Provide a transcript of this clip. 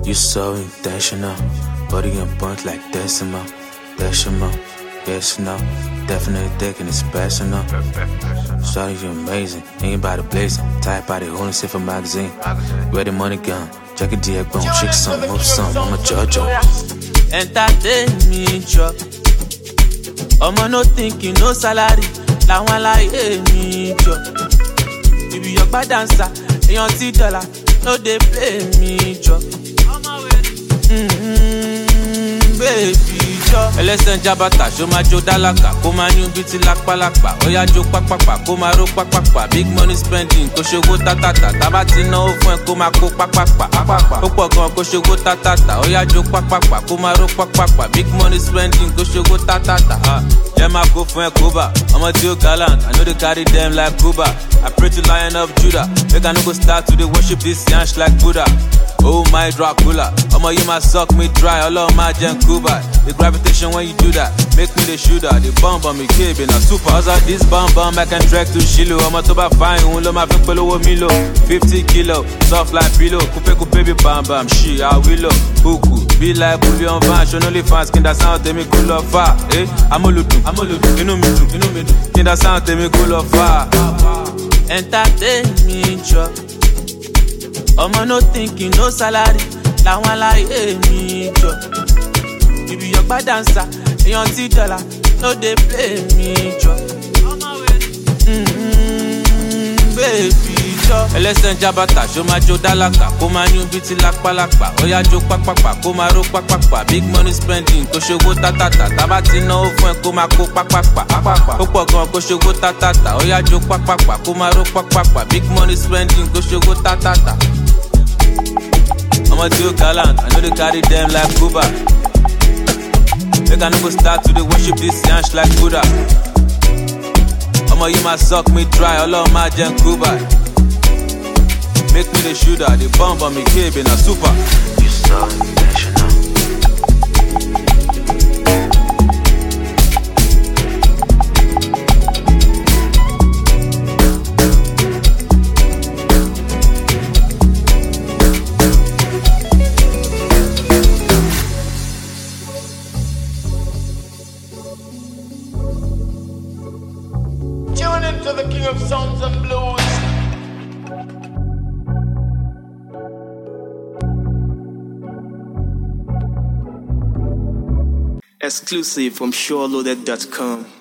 You so intentional, body and bunch like decimal. Yes, no, definitely thinking it's personal. Shawty, you amazing, ain't body blazing. Tight body holding shit for magazine. Where the money gone? Check a dick bone, shake some, move some, I'm a JoJo. Entertain me, chop. No thinking, no salary. La one like me, chop. You be your bad dancer, and your $10, no they play me, chop. Baby. Ẹlẹ́sẹ̀ jabata, show my Joe Dalaka. Kó máa ní bí ti lápálápá. Oya jó pápápá, kó máa ró pápápá. Big money spending, kó ṣòwò tátàtà. Tábà ti náwó fún ẹ, kó máa kó pápápá. Ó pọ̀ gan, kó ṣòwò tátàtà. Oya jó pápápá, kó máa ró pápápá. Big money spending, kó ṣòwò tátàtà. Jẹ́ máa kó fún ẹ kóbà. Ọmọ tí ó gallant, I know they carry them like Cuba. I pray to Lion of Judah. Make I no go start to dey worship this yansh like Buddha. Oh my Dracula, you might suck me dry, all of my Jen Cuba. The gravitation when you do that, make me the shooter. The bomb on me, kid, been a super. How's that this bomb, I can drag to Shiloh. I'm a toba fine, who love my fit below Milo. 50 kilo, soft like pillow. Coupe, baby, bam, bam, she, I will look. Cuckoo, be like Bullion Van, show no fans, can that sound, tell me cool of fire. Eh, I'm a lutu, you know me too. Can that sound, tell me cool of fire. Entertain me, chop. No thinking, no salary. La one like me, chop. You be your bad dancer, and your $10, no they play me, chop. Baby, chop. Ẹlẹ́sẹ̀ jabata, show my Joe Dalaka. Kó máa ní bí ti lápálápá. Oya jó pápápá, kó máa ró pápápá. Big money spending, kó ṣòwò tátàtà. Tábà ti náwó fún ẹ, kó máa kó pápápá. Ó pọ̀ gan, kó ṣòwò tátàtà. Oya jó pápápá, kó máa ró pápápá. Big money spending, kó ṣòwò tátàtà. I'm a too gallant, I know they carry them like Cuba. Make I no go start to dey worship this yansh like Buddha. You might suck me dry, all of my Jen Cuba. Make me the shooter, the bomb on me, kid, been a super. You so intentional. To the king of sounds and blues. Exclusive from SureLoaded.com.